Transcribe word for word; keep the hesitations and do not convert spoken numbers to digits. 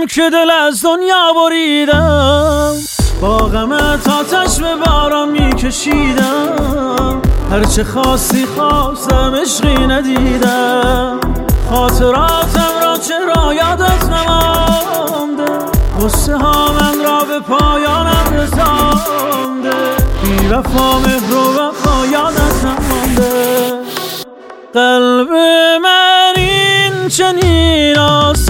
که دل از دنیا بریدم، با غمت آتش به باران میکشیدم، هرچه خواستی خواستم عشقی ندیدم، خاطراتم را چرا یادت نمانده، غصه ها من را به پایانم رسانده، بی وفا مهر و وفا یادت نمانده. قلب من این چنین آسان